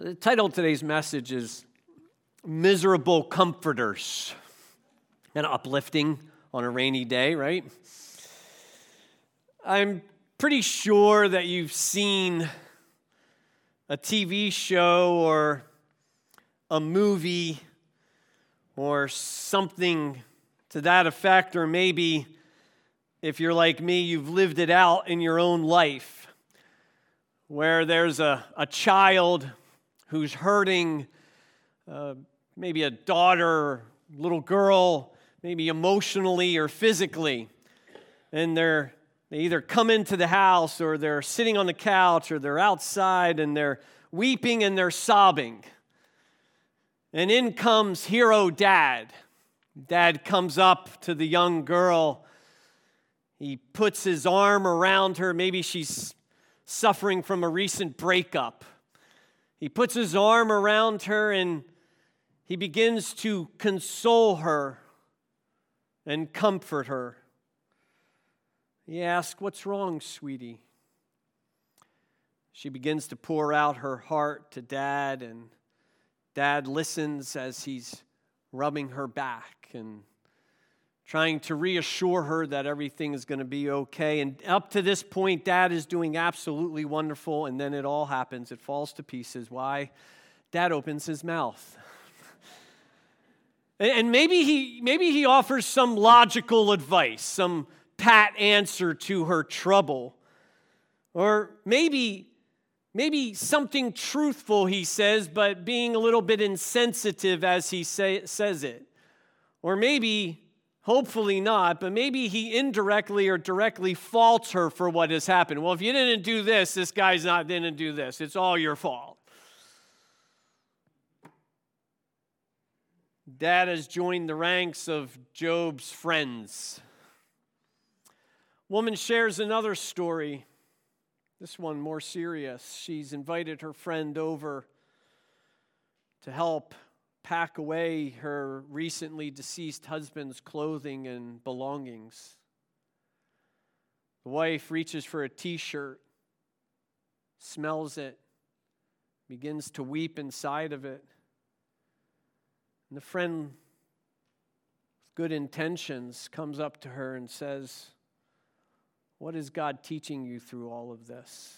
The title of today's message is Miserable Comforters. And uplifting on a rainy day, right? I'm pretty sure that you've seen a TV show or a movie or something to that effect, or maybe if you're like me, you've lived it out in your own life, where there's a child who's hurting, maybe a daughter, little girl, maybe emotionally or physically, and they either come into the house or they're sitting on the couch or they're outside and they're weeping and they're sobbing. And in comes hero dad. Dad comes up to the young girl. He puts his arm around her. Maybe she's suffering from a recent breakup. He puts his arm around her and he begins to console her and comfort her. He asks, "What's wrong, sweetie?" She begins to pour out her heart to Dad, and Dad listens as he's rubbing her back and trying to reassure her that everything is going to be okay. And up to this point, Dad is doing absolutely wonderful, and then it all happens. It falls to pieces. Why? Dad opens his mouth. And maybe he offers some logical advice, some pat answer to her trouble. Or maybe something truthful he says, but being a little bit insensitive as he says it. Or maybe, hopefully not, but maybe he indirectly or directly faults her for what has happened. Well, if you didn't do this, this guy's didn't do this. It's all your fault. Dad has joined the ranks of Job's friends. Woman shares another story, this one more serious. She's invited her friend over to help pack away her recently deceased husband's clothing and belongings. The wife reaches for a t-shirt, smells it, begins to weep inside of it. And the friend, with good intentions, comes up to her and says, "What is God teaching you through all of this?"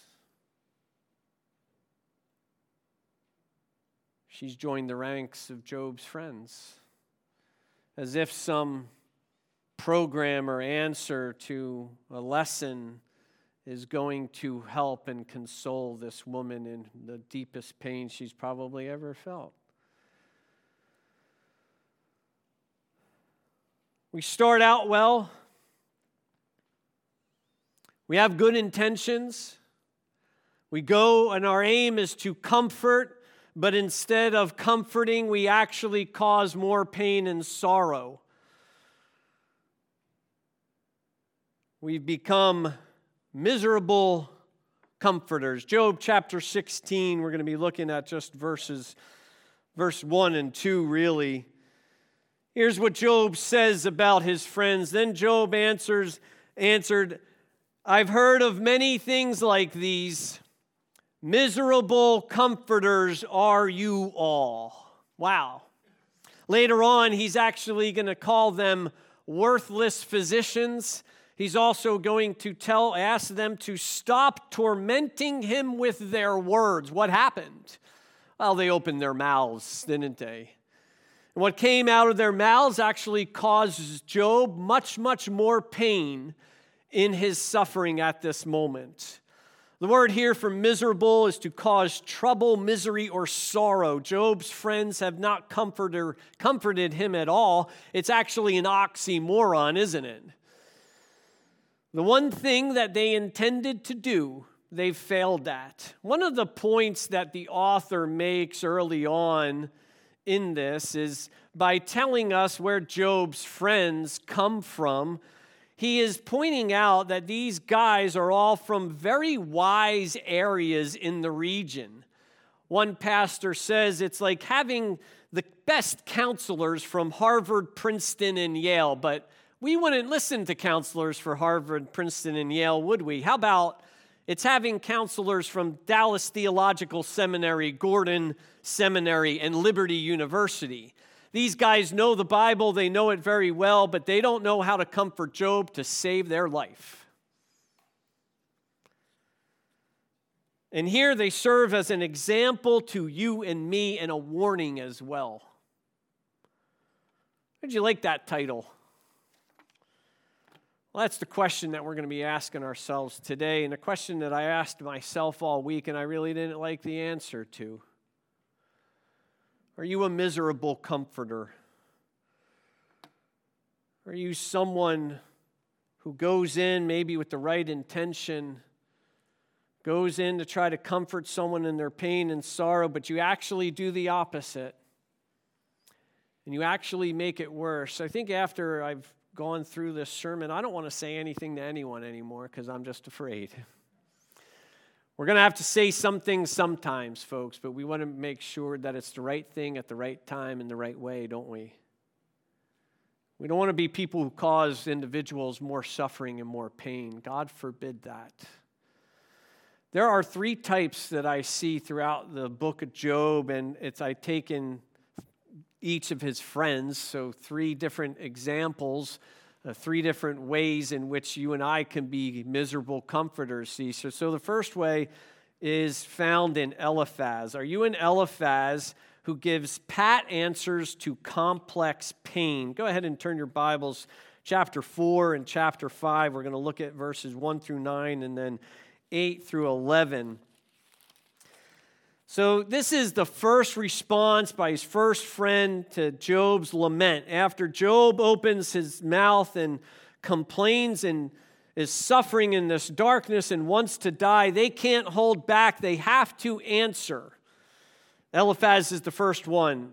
She's joined the ranks of Job's friends, as if some program or answer to a lesson is going to help and console this woman in the deepest pain she's probably ever felt. We start out well. We have good intentions. We go and our aim is to comfort, but instead of comforting, we actually cause more pain and sorrow. We've become miserable comforters. Job chapter 16, we're going to be looking at just verse 1 and 2 really. Here's what Job says about his friends. Then Job answered, "I've heard of many things like these. Miserable comforters are you all." Wow. Later on, he's actually going to call them worthless physicians. He's also going to ask them to stop tormenting him with their words. What happened? Well, they opened their mouths, didn't they? And what came out of their mouths actually causes Job much, much more pain in his suffering at this moment. The word here for miserable is to cause trouble, misery, or sorrow. Job's friends have not comforted him at all. It's actually an oxymoron, isn't it? The one thing that they intended to do, they've failed at. One of the points that the author makes early on in this is by telling us where Job's friends come from. He is pointing out that these guys are all from very wise areas in the region. One pastor says it's like having the best counselors from Harvard, Princeton, and Yale, but we wouldn't listen to counselors for Harvard, Princeton, and Yale, would we? How about It's having counselors from Dallas Theological Seminary, Gordon Seminary, and Liberty University. These guys know the Bible, they know it very well, but they don't know how to comfort Job to save their life. And here they serve as an example to you and me and a warning as well. How'd you like that title? Well, that's the question that we're going to be asking ourselves today, and a question that I asked myself all week and I really didn't like the answer to. Are you a miserable comforter? Are you someone who goes in maybe with the right intention, goes in to try to comfort someone in their pain and sorrow, but you actually do the opposite, and you actually make it worse? I think after I've gone through this sermon, I don't want to say anything to anyone anymore because I'm just afraid. We're going to have to say some things sometimes, folks, but we want to make sure that it's the right thing at the right time in the right way, don't we? We don't want to be people who cause individuals more suffering and more pain. God forbid that. There are 3 types that I see throughout the book of Job, and I've taken each of his friends, so 3 different examples, 3 different ways in which you and I can be miserable comforters. See, so the first way is found in Eliphaz. Are you an Eliphaz who gives pat answers to complex pain? Go ahead and turn your Bibles, chapter 4 and chapter 5. We're going to look at verses 1 through 9 and then 8 through 11. So this is the first response by his first friend to Job's lament. After Job opens his mouth and complains and is suffering in this darkness and wants to die, they can't hold back. They have to answer. Eliphaz is the first one.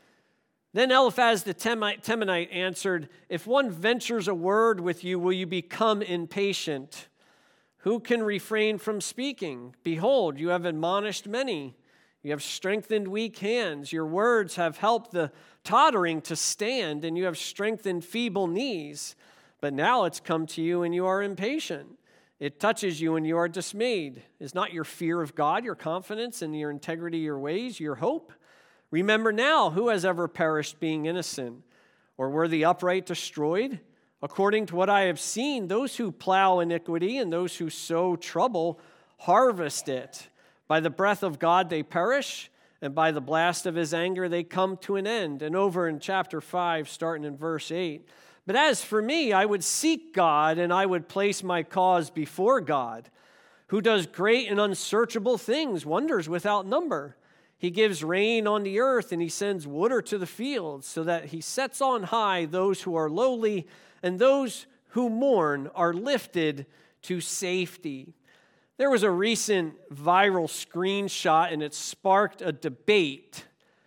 Then Eliphaz the Temanite answered, "If one ventures a word with you, will you become impatient? Who can refrain from speaking? Behold, you have admonished many. You have strengthened weak hands. Your words have helped the tottering to stand, and you have strengthened feeble knees. But now it's come to you, and you are impatient. It touches you, and you are dismayed. Is not your fear of God, your confidence, and your integrity, your ways, your hope? Remember now, who has ever perished being innocent? Or were the upright destroyed? According to what I have seen, those who plow iniquity and those who sow trouble harvest it. By the breath of God they perish, and by the blast of his anger they come to an end." And over in chapter 5, starting in verse 8, "But as for me, I would seek God, and I would place my cause before God, who does great and unsearchable things, wonders without number. He gives rain on the earth, and he sends water to the fields, so that he sets on high those who are lowly, and those who mourn are lifted to safety." There was a recent viral screenshot, and it sparked a debate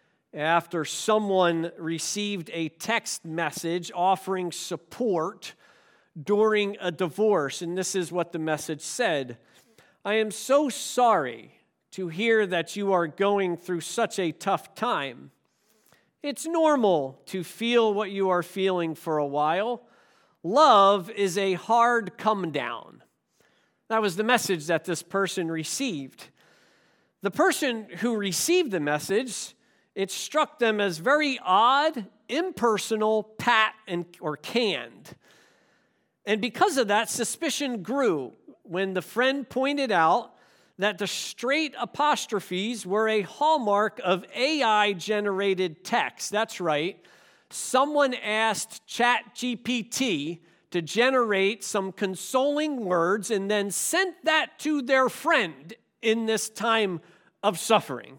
after someone received a text message offering support during a divorce. And this is what the message said: "I am so sorry to hear that you are going through such a tough time. It's normal to feel what you are feeling for a while. Love is a hard come down." That was the message that this person received. The person who received the message, it struck them as very odd, impersonal, pat, or canned. And because of that, suspicion grew when the friend pointed out that the straight apostrophes were a hallmark of AI-generated text. That's right. Someone asked ChatGPT to generate some consoling words and then sent that to their friend in this time of suffering.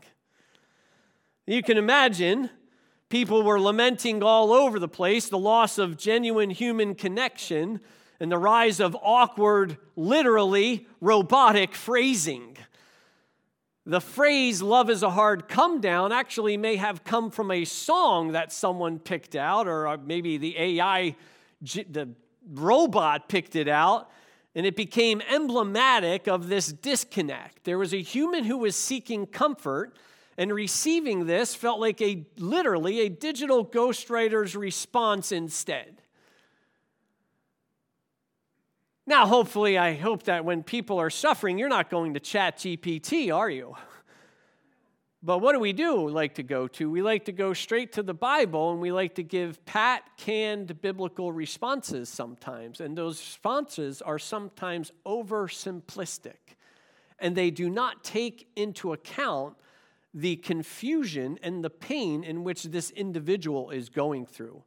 You can imagine people were lamenting all over the place the loss of genuine human connection and the rise of awkward, literally robotic phrasing. The phrase, "love is a hard come down," actually may have come from a song that someone picked out, or maybe the AI, the robot picked it out, and it became emblematic of this disconnect. There was a human who was seeking comfort, and receiving this felt like literally a digital ghostwriter's response instead. Now, hopefully, I hope that when people are suffering, you're not going to ChatGPT, are you? But what do we like to go to? We like to go straight to the Bible, and we like to give pat, canned biblical responses sometimes. And those responses are sometimes oversimplistic. And they do not take into account the confusion and the pain in which this individual is going through.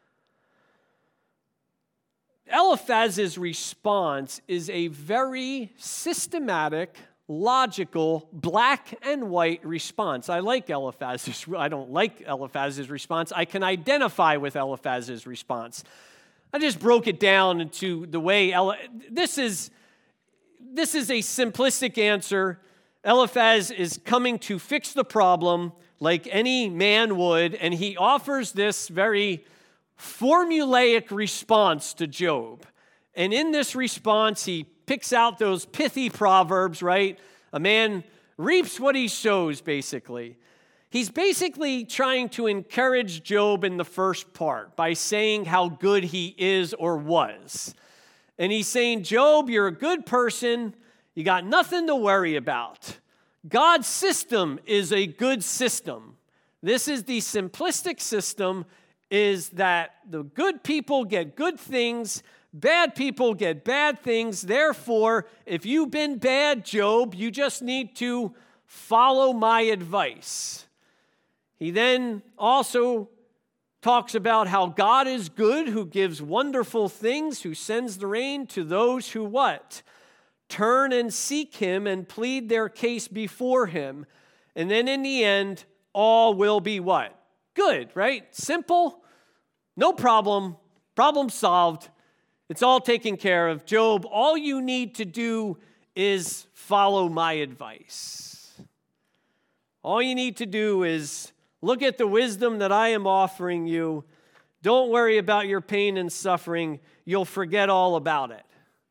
Eliphaz's response is a very systematic, logical, black and white response. I don't like Eliphaz's response. I can identify with Eliphaz's response. I just broke it down into the way this is a simplistic answer. Eliphaz is coming to fix the problem like any man would, and he offers this very formulaic response to Job. And in this response, he picks out those pithy proverbs, right? A man reaps what he sows, basically. He's basically trying to encourage Job in the first part by saying how good he is or was. And he's saying, Job, you're a good person. You got nothing to worry about. God's system is a good system. This is the simplistic system, is that the good people get good things, bad people get bad things. Therefore, if you've been bad, Job, you just need to follow my advice. He then also talks about how God is good, who gives wonderful things, who sends the rain to those who what? Turn and seek him and plead their case before him. And then in the end, all will be what? Good, right? Simple. No problem. Problem solved. It's all taken care of. Job, all you need to do is follow my advice. All you need to do is look at the wisdom that I am offering you. Don't worry about your pain and suffering. You'll forget all about it.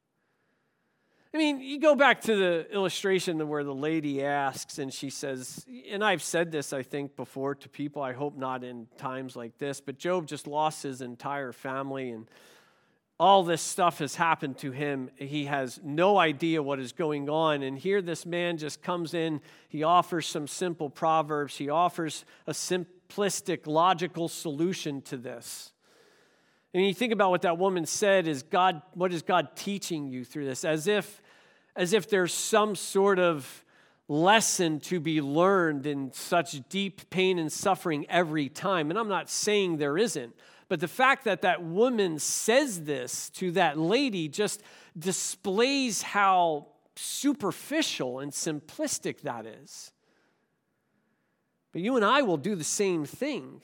I mean, you go back to the illustration where the lady asks and she says, and I've said this, I think, before to people, I hope not in times like this, but Job just lost his entire family and all this stuff has happened to him. He has no idea what is going on. And here this man just comes in. He offers some simple proverbs. He offers a simplistic, logical solution to this. And you think about what that woman said, what is God teaching you through this? As if there's some sort of lesson to be learned in such deep pain and suffering every time. And I'm not saying there isn't. But the fact that that woman says this to that lady just displays how superficial and simplistic that is. But you and I will do the same thing.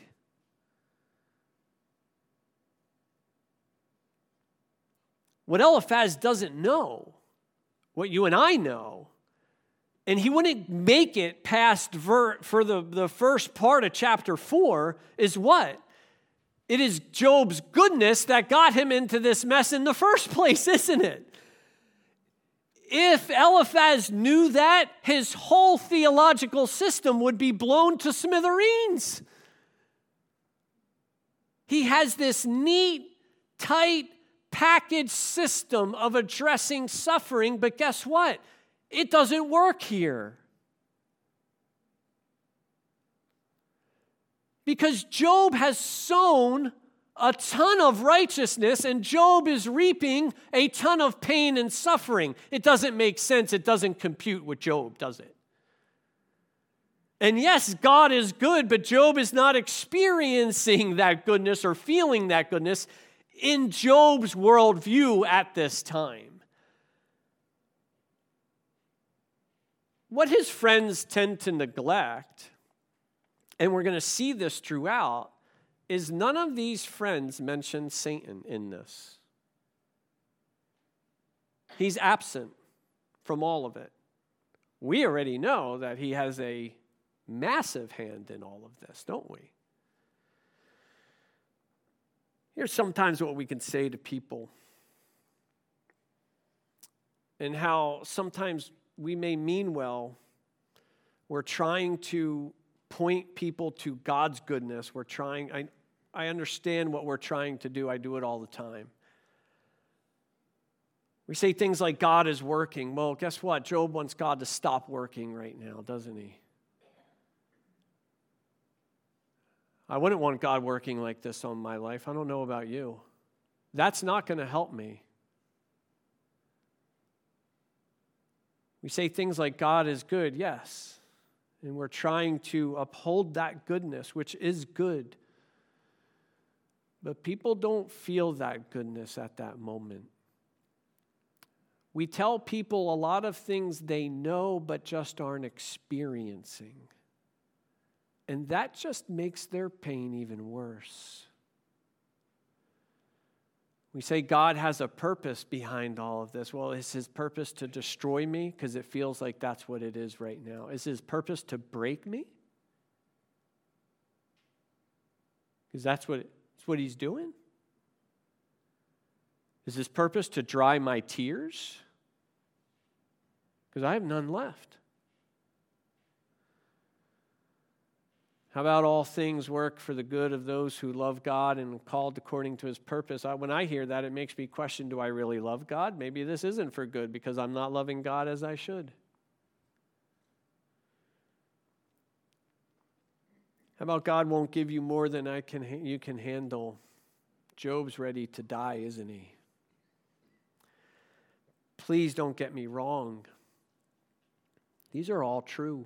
What Eliphaz doesn't know, what you and I know, and he wouldn't make it past for the first part of chapter 4, is what? It is Job's goodness that got him into this mess in the first place, isn't it? If Eliphaz knew that, his whole theological system would be blown to smithereens. He has this neat, tight, packaged system of addressing suffering, but guess what? It doesn't work here. Because Job has sown a ton of righteousness and Job is reaping a ton of pain and suffering. It doesn't make sense. It doesn't compute with Job, does it? And yes, God is good, but Job is not experiencing that goodness or feeling that goodness in Job's worldview at this time. What his friends tend to neglect, and we're going to see this throughout, is none of these friends mention Satan in this. He's absent from all of it. We already know that he has a massive hand in all of this, don't we? Here's sometimes what we can say to people, and how sometimes we may mean well. We're trying to point people to God's goodness. I understand what we're trying to do. I do it all the time. We say things like God is working. Well, guess what? Job wants God to stop working right now, doesn't he? I wouldn't want God working like this on my life. I don't know about you. That's not going to help me. We say things like God is good, yes. And we're trying to uphold that goodness, which is good. But people don't feel that goodness at that moment. We tell people a lot of things they know but just aren't experiencing. And that just makes their pain even worse. We say God has a purpose behind all of this. Well, is his purpose to destroy me? Because it feels like that's what it is right now. Is his purpose to break me? Because that's what he's doing. Is his purpose to dry my tears? Because I have none left. How about all things work for the good of those who love God and called according to his purpose? When I hear that, it makes me question, do I really love God? Maybe this isn't for good because I'm not loving God as I should. How about God won't give you more than you can handle? Job's ready to die, isn't he? Please don't get me wrong. These are all true.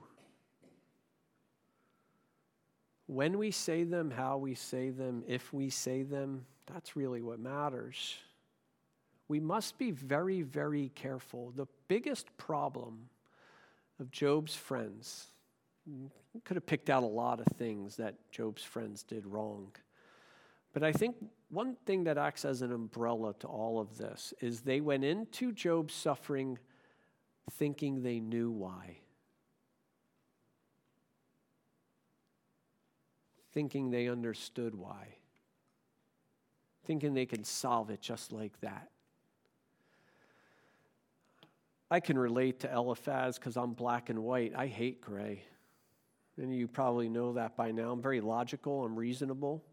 When we say them, how we say them, if we say them, that's really what matters. We must be very, very careful. The biggest problem of Job's friends, we could have picked out a lot of things that Job's friends did wrong. But I think one thing that acts as an umbrella to all of this is they went into Job's suffering thinking they knew why. Thinking they understood why. Thinking they could solve it just like that. I can relate to Eliphaz because I'm black and white. I hate gray. And you probably know that by now. I'm very logical. I'm reasonable.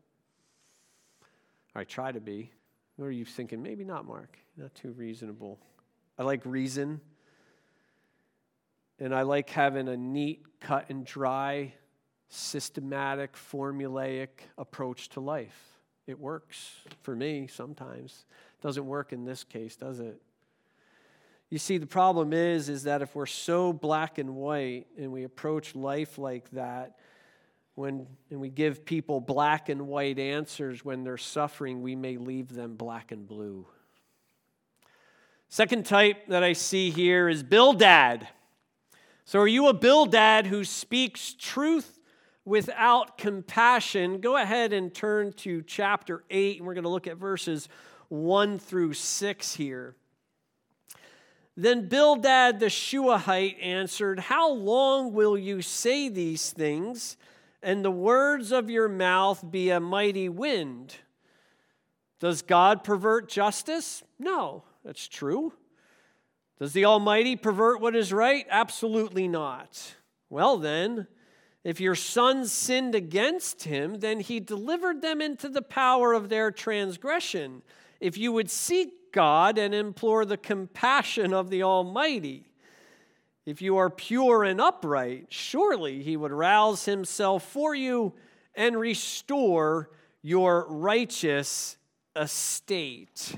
I try to be. What are you thinking? Maybe not, Mark. Not too reasonable. I like reason. And I like having a neat, cut and dry, systematic, formulaic approach to life. It works for me sometimes. It doesn't work in this case, does it? You see, the problem is that if we're so black and white and we approach life like that, and we give people black and white answers when they're suffering, we may leave them black and blue. Second type that I see here is Bildad. So are you a Bildad who speaks truth without compassion? Go ahead and turn to chapter 8, and we're going to look at verses 1 through 6 here. Then Bildad the Shuahite answered, "How long will you say these things, and the words of your mouth be a mighty wind? Does God pervert justice? No, that's true. Does the Almighty pervert what is right? Absolutely not. Well then, if your sons sinned against him, then he delivered them into the power of their transgression. If you would seek God and implore the compassion of the Almighty, if you are pure and upright, surely he would rouse himself for you and restore your righteous estate."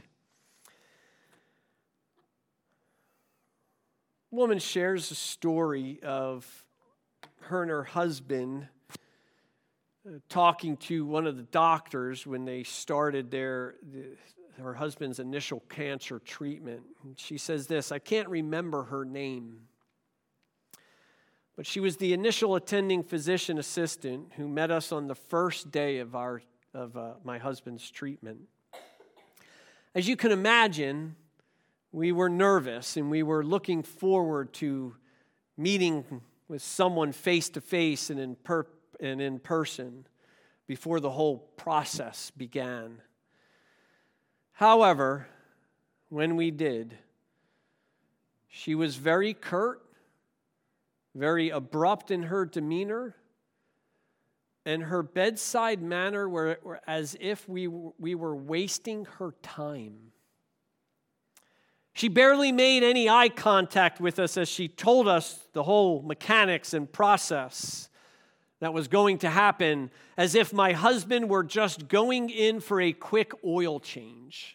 A woman shares a story of her and her husband talking to one of the doctors when they started her husband's initial cancer treatment. And she says this, "I can't remember her name, but she was the initial attending physician assistant who met us on the first day of my husband's treatment. As you can imagine, we were nervous and we were looking forward to meeting with someone face to face and in person before the whole process began. However, when we did, she was very curt, very abrupt in her demeanor, and her bedside manner were as if we were wasting her time. She barely made any eye contact with us as she told us the whole mechanics and process that was going to happen, as if my husband were just going in for a quick oil change.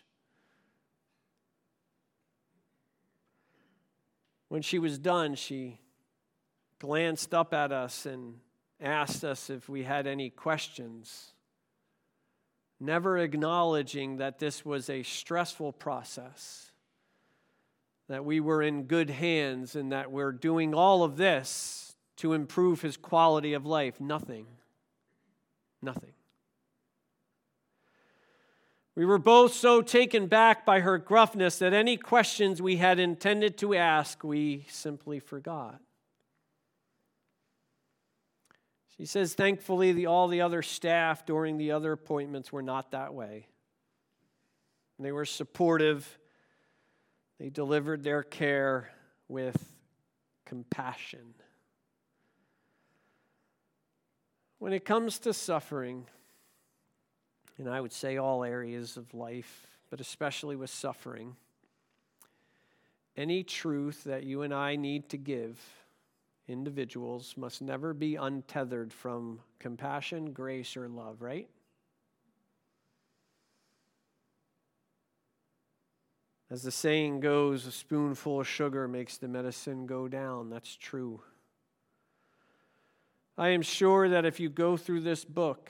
When she was done, she glanced up at us and asked us if we had any questions, never acknowledging that this was a stressful process, that we were in good hands, and that we're doing all of this to improve his quality of life. Nothing. We were both so taken back by her gruffness that any questions we had intended to ask, we simply forgot. She says, thankfully, all the other staff during the other appointments were not that way. They were supportive. They delivered their care with compassion. When it comes to suffering, and I would say all areas of life, but especially with suffering, any truth that you and I need to give individuals must never be untethered from compassion, grace, or love, right? As the saying goes, a spoonful of sugar makes the medicine go down. That's true. I am sure that if you go through this book,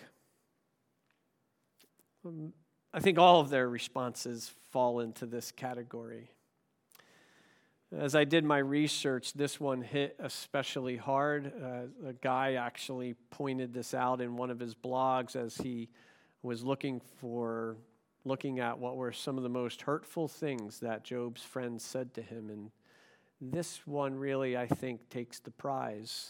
I think all of their responses fall into this category. As I did my research, this one hit especially hard. A guy actually pointed this out in one of his blogs as he was looking at what were some of the most hurtful things that Job's friends said to him. And this one really, I think, takes the prize.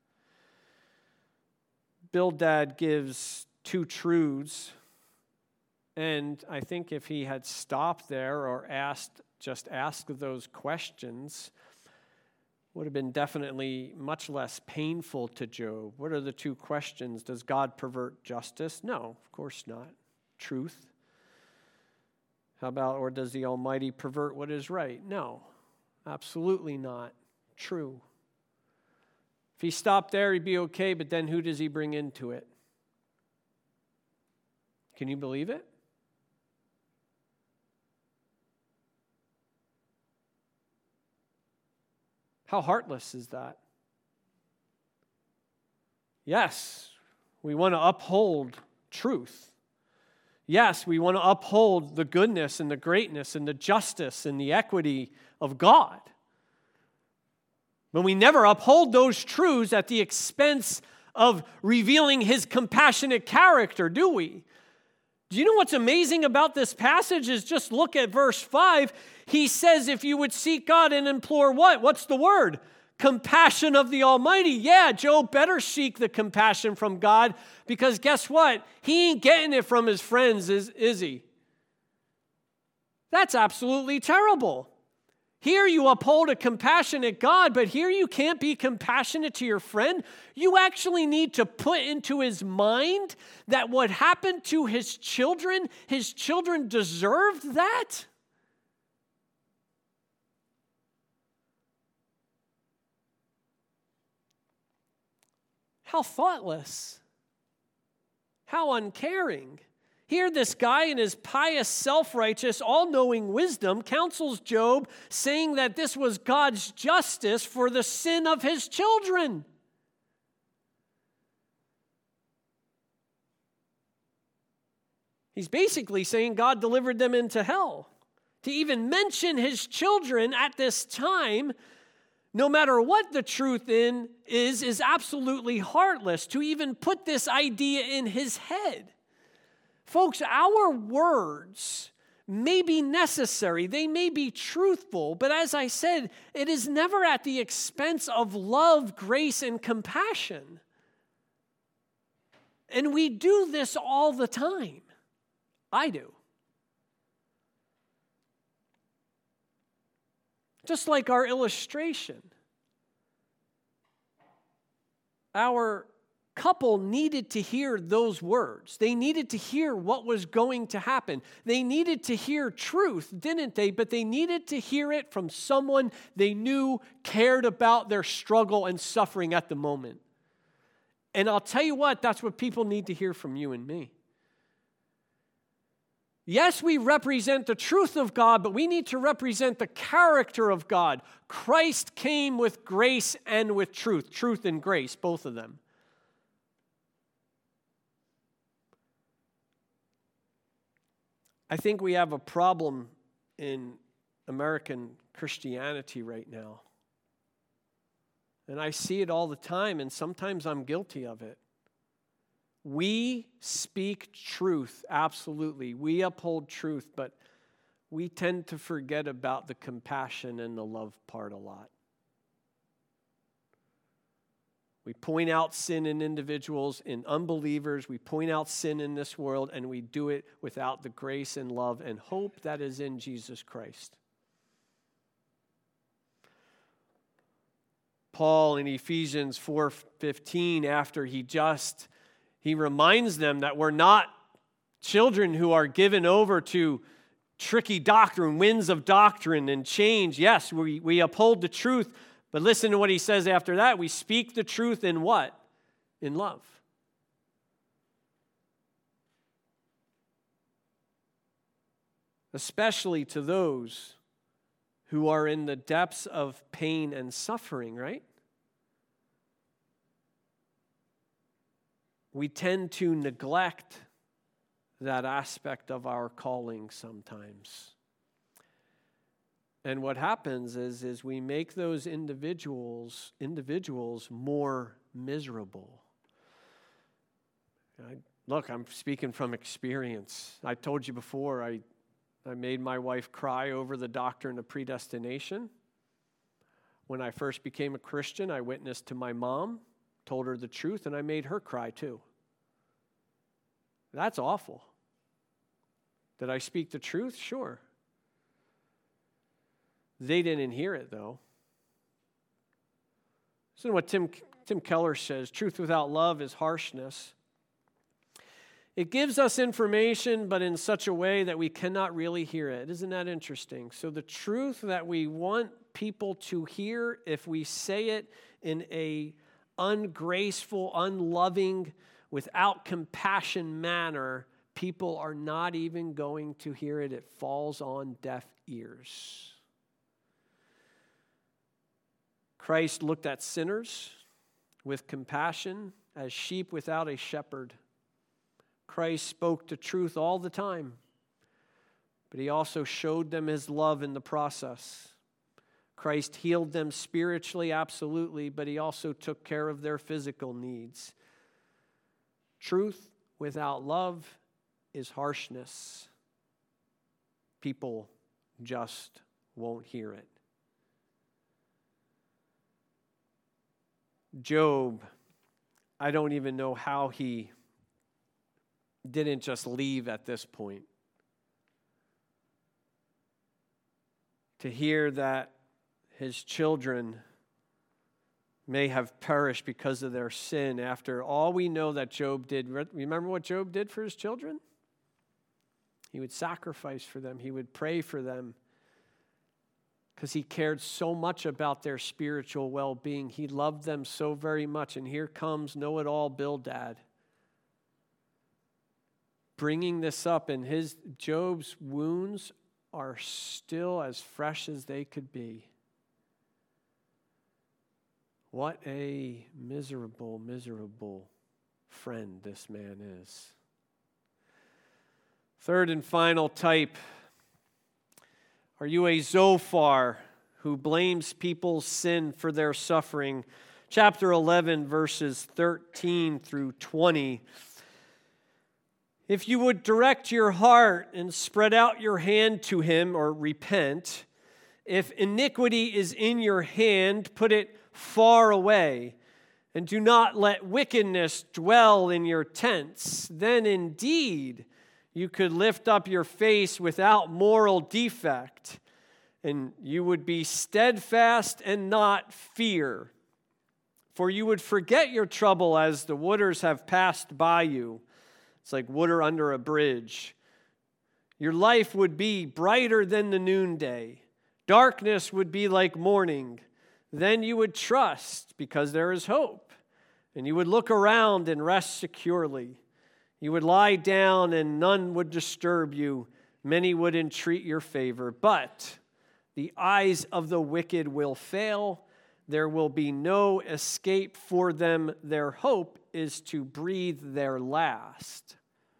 Bildad gives two truths, and I think if he had stopped there or asked those questions, would have been definitely much less painful to Job. What are the two questions? Does God pervert justice? No, of course not. Truth. How about, or does the Almighty pervert what is right? No, absolutely not. True. If he stopped there, he'd be okay, but then who does he bring into it? Can you believe it? How heartless is that? Yes, we want to uphold truth. Yes, we want to uphold the goodness and the greatness and the justice and the equity of God. But we never uphold those truths at the expense of revealing his compassionate character, do we? Do you know what's amazing about this passage is just look at verse 5. He says if you would seek God and implore what? What's the word? Compassion of the Almighty. Yeah, Job better seek the compassion from God because guess what? He ain't getting it from his friends, is he? That's absolutely terrible. Here you uphold a compassionate God, but here you can't be compassionate to your friend. You actually need to put into his mind that what happened to his children deserved that. How thoughtless. How uncaring. Here, this guy in his pious, self-righteous, all-knowing wisdom counsels Job, saying that this was God's justice for the sin of his children. He's basically saying God delivered them into hell. To even mention his children at this time, no matter what the truth is absolutely heartless. To even put this idea in his head. Folks, our words may be necessary, they may be truthful, but as I said, it is never at the expense of love, grace, and compassion. And we do this all the time. I do. Just like our illustration. Our couple needed to hear those words. They needed to hear what was going to happen. They needed to hear truth, didn't they? But they needed to hear it from someone they knew cared about their struggle and suffering at the moment. And I'll tell you what, that's what people need to hear from you and me. Yes, we represent the truth of God, but we need to represent the character of God. Christ came with grace and with truth and grace, both of them. I think we have a problem in American Christianity right now. And I see it all the time, and sometimes I'm guilty of it. We speak truth, absolutely. We uphold truth, but we tend to forget about the compassion and the love part a lot. We point out sin in individuals, in unbelievers. We point out sin in this world, and we do it without the grace and love and hope that is in Jesus Christ. Paul in Ephesians 4:15, after he reminds them that we're not children who are given over to tricky doctrine, winds of doctrine and change. Yes, we uphold the truth, but listen to what he says after that. We speak the truth in what? In love. Especially to those who are in the depths of pain and suffering, right? We tend to neglect that aspect of our calling sometimes. And what happens is we make those individuals more miserable. Look, I'm speaking from experience. I told you before, I made my wife cry over the doctrine of predestination. When I first became a Christian, I witnessed to my mom, told her the truth, and I made her cry too. That's awful. Did I speak the truth? Sure. They didn't hear it, though. Listen to what Tim Keller says. Truth without love is harshness. It gives us information, but in such a way that we cannot really hear it. Isn't that interesting? So the truth that we want people to hear, if we say it in a ungraceful, unloving, without compassion manner, people are not even going to hear it. It falls on deaf ears. Christ looked at sinners with compassion as sheep without a shepherd. Christ spoke the truth all the time, but he also showed them his love in the process. Christ healed them spiritually, absolutely, but he also took care of their physical needs. Truth without love is harshness. People just won't hear it. Job, I don't even know how he didn't just leave at this point. To hear that his children may have perished because of their sin after all we know that Job did. Remember what Job did for his children? He would sacrifice for them. He would pray for them because he cared so much about their spiritual well-being. He loved them so very much. And here comes know-it-all Bildad, bringing this up, and Job's wounds are still as fresh as they could be. What a miserable, miserable friend this man is. Third and final type. Are you a Zophar who blames people's sin for their suffering? Chapter 11, verses 13 through 20. If you would direct your heart and spread out your hand to him, or repent, if iniquity is in your hand, put it far away, and do not let wickedness dwell in your tents. Then indeed you could lift up your face without moral defect, and you would be steadfast and not fear. For you would forget your trouble as the waters have passed by you. It's like water under a bridge. Your life would be brighter than the noonday. Darkness would be like morning. Then you would trust because there is hope. And you would look around and rest securely. You would lie down and none would disturb you. Many would entreat your favor. But the eyes of the wicked will fail. There will be no escape for them. Their hope is to breathe their last.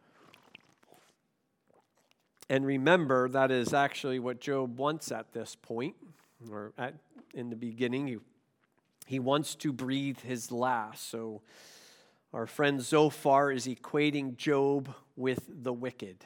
And remember, that is actually what Job wants at this point, or in the beginning. He wants to breathe his last. So our friend Zophar is equating Job with the wicked.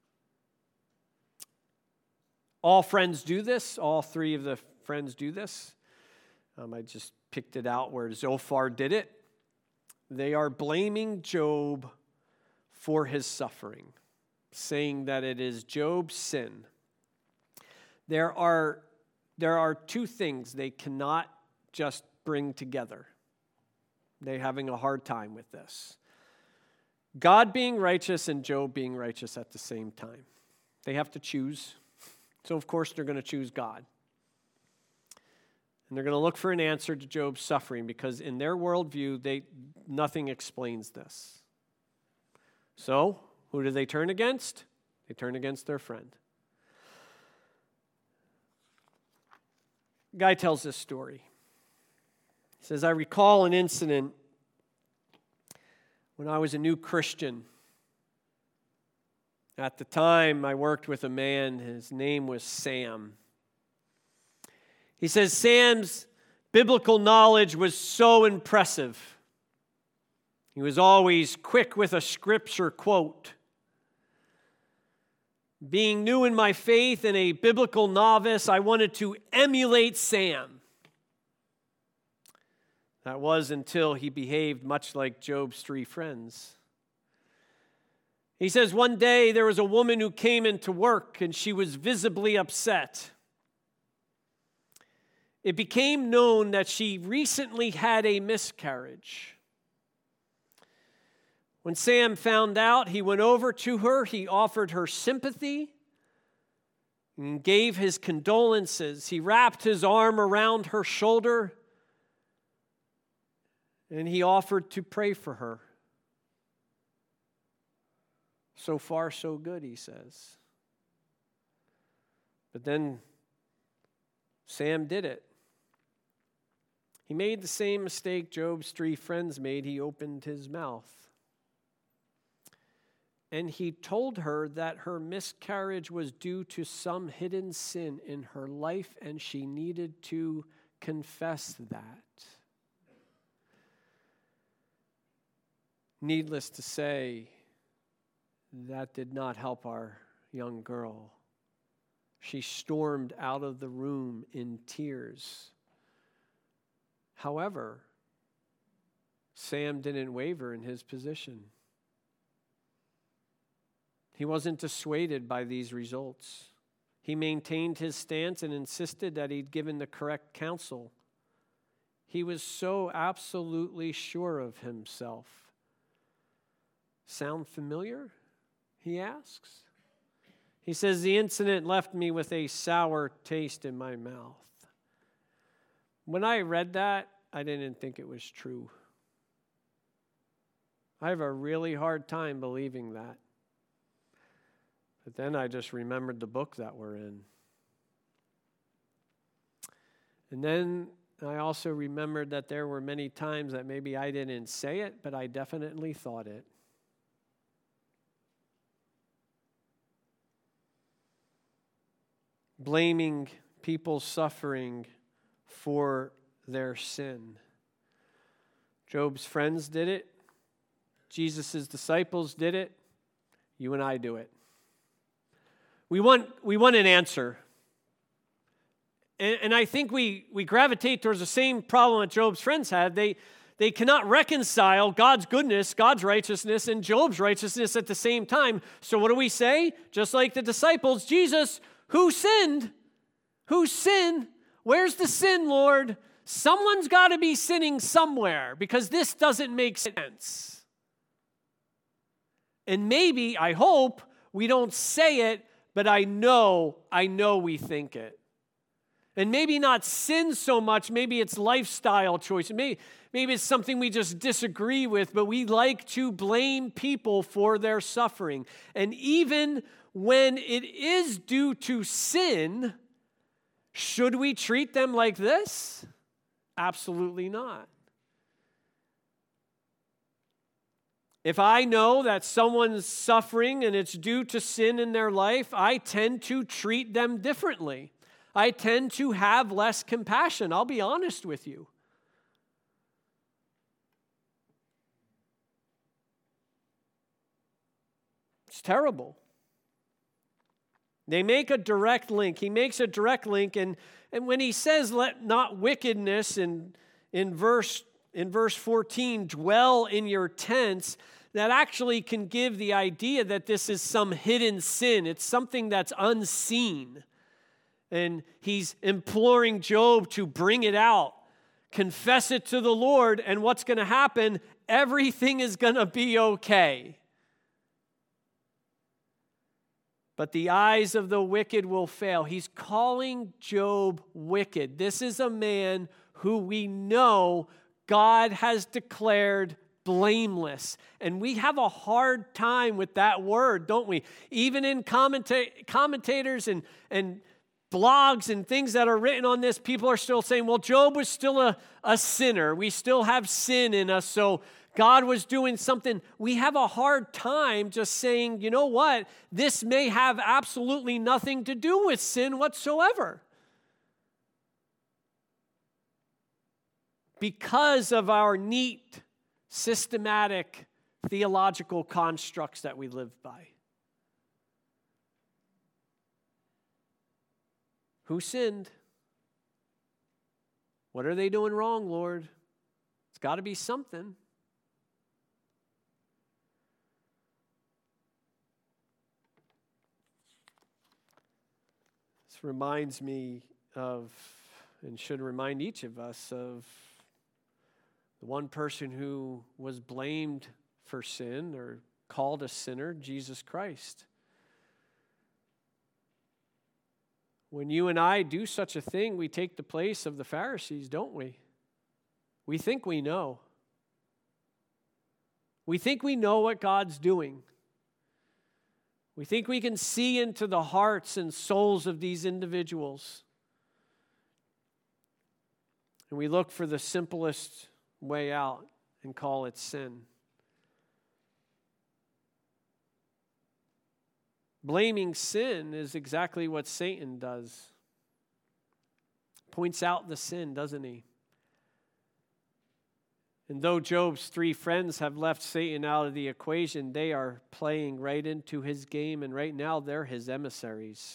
All friends do this. All three of the friends do this. I just picked it out where Zophar did it. They are blaming Job for his suffering, saying that it is Job's sin. There are two things they cannot just bring together. They're having a hard time with this. God being righteous and Job being righteous at the same time. They have to choose. So, of course, they're going to choose God. And they're going to look for an answer to Job's suffering because in their worldview, nothing explains this. So, who do they turn against? They turn against their friend. A guy tells this story. He says, I recall an incident when I was a new Christian. At the time, I worked with a man. His name was Sam. He says, Sam's biblical knowledge was so impressive. He was always quick with a scripture quote. Being new in my faith and a biblical novice, I wanted to emulate Sam. That was until he behaved much like Job's three friends. He says, one day there was a woman who came into work and she was visibly upset. It became known that she recently had a miscarriage. When Sam found out, he went over to her, he offered her sympathy, and gave his condolences. He wrapped his arm around her shoulder, and he offered to pray for her. So far, so good, he says. But then Sam did it. He made the same mistake Job's three friends made. He opened his mouth. And he told her that her miscarriage was due to some hidden sin in her life, and she needed to confess that. Needless to say, that did not help our young girl. She stormed out of the room in tears. However, Sam didn't waver in his position. He wasn't dissuaded by these results. He maintained his stance and insisted that he'd given the correct counsel. He was so absolutely sure of himself. Sound familiar? He asks. He says, the incident left me with a sour taste in my mouth. When I read that, I didn't think it was true. I have a really hard time believing that. But then I just remembered the book that we're in. And then I also remembered that there were many times that maybe I didn't say it, but I definitely thought it. Blaming people's suffering for their sin. Job's friends did it. Jesus' disciples did it. You and I do it. We want an answer. And I think we gravitate towards the same problem that Job's friends had. They cannot reconcile God's goodness, God's righteousness, and Job's righteousness at the same time. So what do we say? Just like the disciples, Jesus, who sinned? Who sinned? Where's the sin, Lord? someone's got to be sinning somewhere because this doesn't make sense. And maybe, I hope, we don't say it, but I know we think it. And maybe not sin so much, maybe it's lifestyle choices. Maybe it's something we just disagree with, but we like to blame people for their suffering. And even when it is due to sin, should we treat them like this? Absolutely not. If I know that someone's suffering and it's due to sin in their life, I tend to treat them differently. I tend to have less compassion. I'll be honest with you. It's terrible. They make a direct link. He makes a direct link, and when he says, let not wickedness in verse 14 dwell in your tents, that actually can give the idea that this is some hidden sin. It's something that's unseen. And he's imploring Job to bring it out, confess it to the Lord, and what's going to happen? Everything is going to be okay. But the eyes of the wicked will fail. He's calling Job wicked. This is a man who we know God has declared blameless. And we have a hard time with that word, don't we? Even in commentators and blogs and things that are written on this, people are still saying, well, Job was still a sinner. We still have sin in us, so God was doing something. We have a hard time just saying, you know what? This may have absolutely nothing to do with sin whatsoever. Because of our neat, systematic, theological constructs that we live by. Who sinned? What are they doing wrong, Lord? It's got to be something. This reminds me of, and should remind each of us of, the one person who was blamed for sin or called a sinner, Jesus Christ. When you and I do such a thing, we take the place of the Pharisees, don't we? We think we know. We think we know what God's doing. We think we can see into the hearts and souls of these individuals. And we look for the simplest way out and call it sin. Blaming sin is exactly what Satan does. Points out the sin, doesn't he? And though Job's three friends have left Satan out of the equation, they are playing right into his game, and right now they're his emissaries.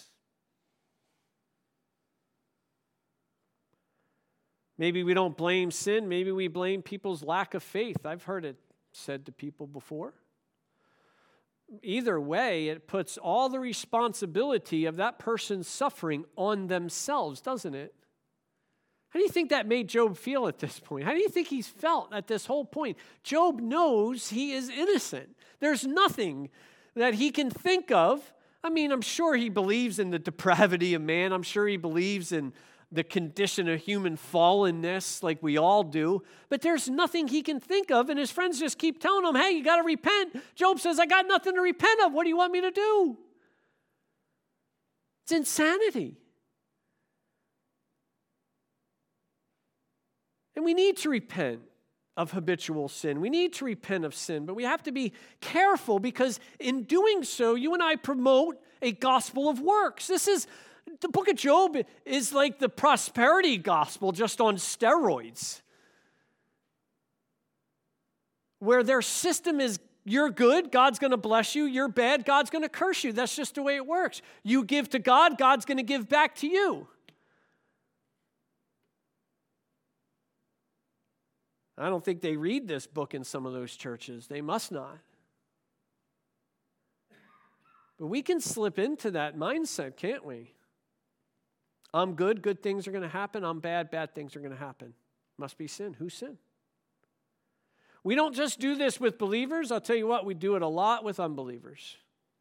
Maybe we don't blame sin. Maybe we blame people's lack of faith. I've heard it said to people before. Either way, it puts all the responsibility of that person's suffering on themselves, doesn't it? How do you think that made Job feel at this point? How do you think he's felt at this whole point? Job knows he is innocent. There's nothing that he can think of. I mean, I'm sure he believes in the depravity of man. I'm sure he believes in the condition of human fallenness like we all do. But there's nothing he can think of, and his friends just keep telling him, hey, you got to repent. Job says, I got nothing to repent of. What do you want me to do? It's insanity. And we need to repent of habitual sin. We need to repent of sin, but we have to be careful because in doing so, you and I promote a gospel of works. The book of Job is like the prosperity gospel just on steroids, where their system is you're good, God's going to bless you. You're bad, God's going to curse you. That's just the way it works. You give to God, God's going to give back to you. I don't think they read this book in some of those churches. They must not. But we can slip into that mindset, can't we? I'm good, good things are going to happen. I'm bad, bad things are going to happen. Must be sin. Whose sin? We don't just do this with believers. I'll tell you what, we do it a lot with unbelievers.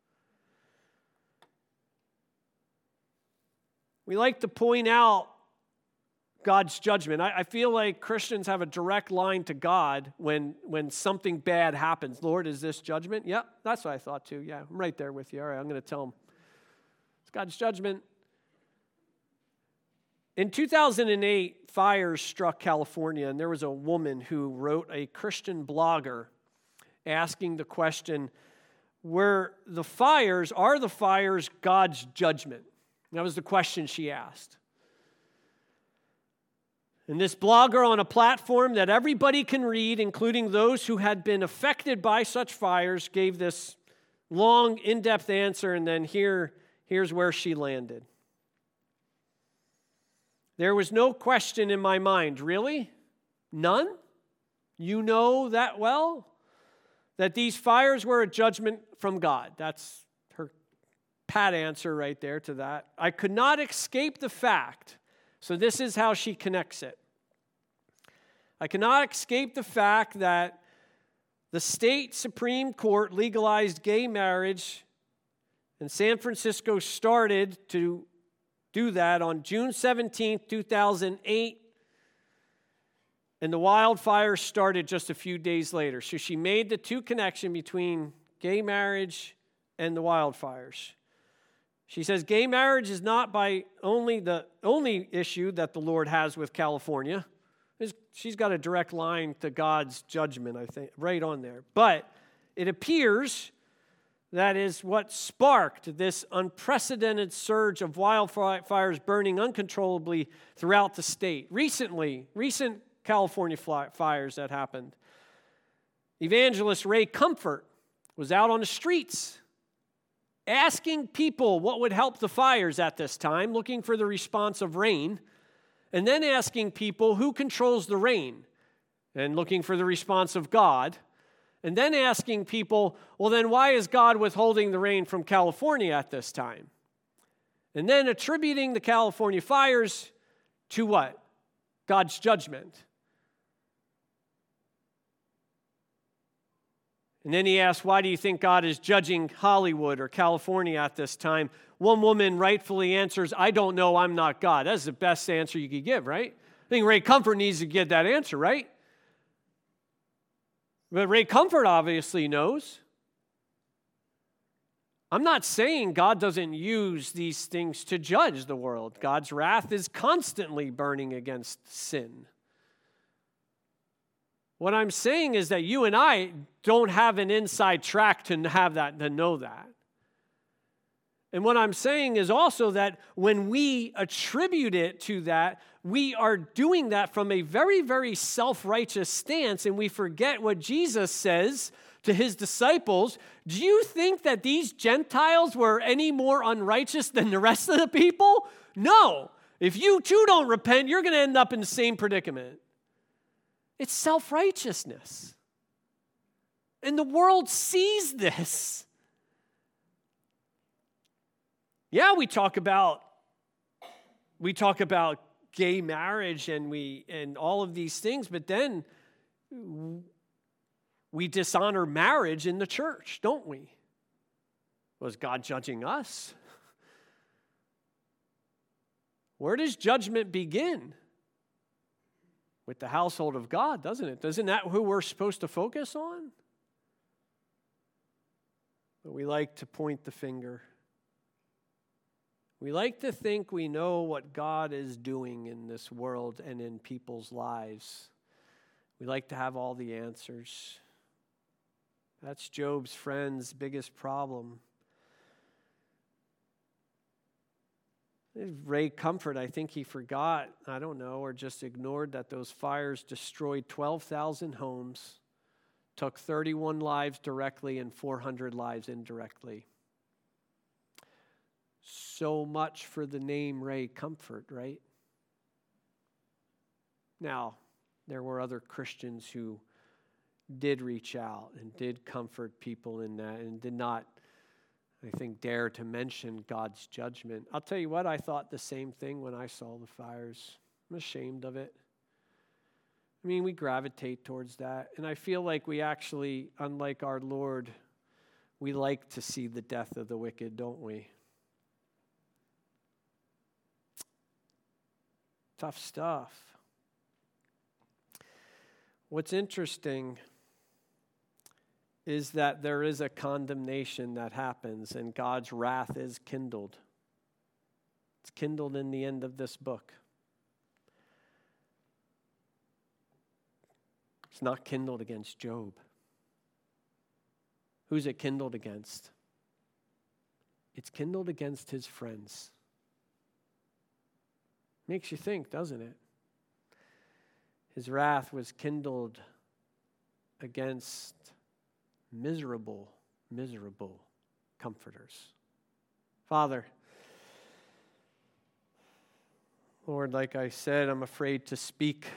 We like to point out God's judgment. I feel like Christians have a direct line to God when something bad happens. Lord, is this judgment? Yep, that's what I thought too. Yeah, I'm right there with you. All right, I'm going to tell him. It's God's judgment. In 2008, fires struck California, and there was a woman who wrote a Christian blogger asking the question, are the fires God's judgment? That was the question she asked. And this blogger on a platform that everybody can read, including those who had been affected by such fires, gave this long, in-depth answer, and then here's where she landed. There was no question in my mind, really? None? You know that well? That these fires were a judgment from God. That's her pat answer right there to that. I could not escape the fact. So this is how she connects it. I cannot escape the fact that the state Supreme Court legalized gay marriage, and San Francisco started to do that on June 17, 2008, and the wildfires started just a few days later. So she made the two connection between gay marriage and the wildfires. She says gay marriage is not the only issue that the Lord has with California. She's got a direct line to God's judgment, I think, right on there. But it appears that is what sparked this unprecedented surge of wildfires burning uncontrollably throughout the state. Recent California fires that happened. Evangelist Ray Comfort was out on the streets asking people what would help the fires at this time, looking for the response of rain, and then asking people who controls the rain, and looking for the response of God, and then asking people, well, then why is God withholding the rain from California at this time? And then attributing the California fires to what? God's judgment. And then he asked, why do you think God is judging Hollywood or California at this time? One woman rightfully answers, I don't know, I'm not God. That's the best answer you could give, right? I think Ray Comfort needs to get that answer, right? But Ray Comfort obviously knows. I'm not saying God doesn't use these things to judge the world. God's wrath is constantly burning against sin. What I'm saying is that you and I don't have an inside track to know that. And what I'm saying is also that when we attribute it to that, we are doing that from a very, very self-righteous stance, and we forget what Jesus says to his disciples. Do you think that these Gentiles were any more unrighteous than the rest of the people? No. If you too don't repent, you're going to end up in the same predicament. It's self-righteousness. And the world sees this. Yeah, we talk about gay marriage and all of these things, but then we dishonor marriage in the church, don't we? Was God judging us? Where does judgment begin? With the household of God, doesn't it? Isn't that who we're supposed to focus on? But we like to point the finger. We like to think we know what God is doing in this world and in people's lives. We like to have all the answers. That's Job's friend's biggest problem. Ray Comfort, I think he forgot, I don't know, or just ignored that those fires destroyed 12,000 homes, took 31 lives directly and 400 lives indirectly. So much for the name Ray Comfort, right? Now, there were other Christians who did reach out and did comfort people in that and did not, I think, dare to mention God's judgment. I'll tell you what, I thought the same thing when I saw the fires. I'm ashamed of it. I mean, we gravitate towards that. And I feel like we actually, unlike our Lord, we like to see the death of the wicked, don't we? Tough stuff. What's interesting is that there is a condemnation that happens and God's wrath is kindled. It's kindled in the end of this book. It's not kindled against Job. Who's it kindled against? It's kindled against his friends. Makes you think, doesn't it? His wrath was kindled against miserable, miserable comforters. Father, Lord, like I said, I'm afraid to speak.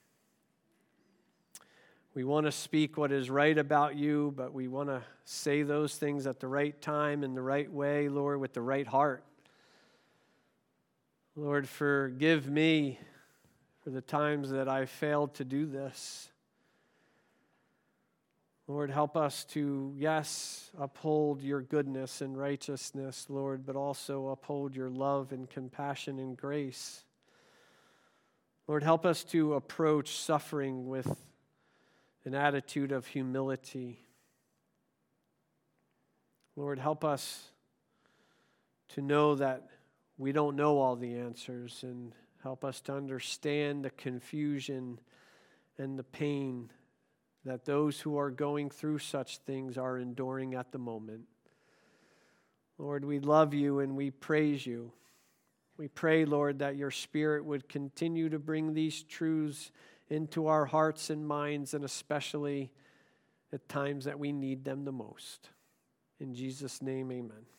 We want to speak what is right about you, but we want to say those things at the right time, in the right way, Lord, with the right heart. Lord, forgive me for the times that I failed to do this. Lord, help us to, yes, uphold your goodness and righteousness, Lord, but also uphold your love and compassion and grace. Lord, help us to approach suffering with an attitude of humility. Lord, help us to know that we don't know all the answers, and help us to understand the confusion and the pain that those who are going through such things are enduring at the moment. Lord, we love you and we praise you. We pray, Lord, that your Spirit would continue to bring these truths into our hearts and minds, and especially at times that we need them the most. In Jesus' name, amen.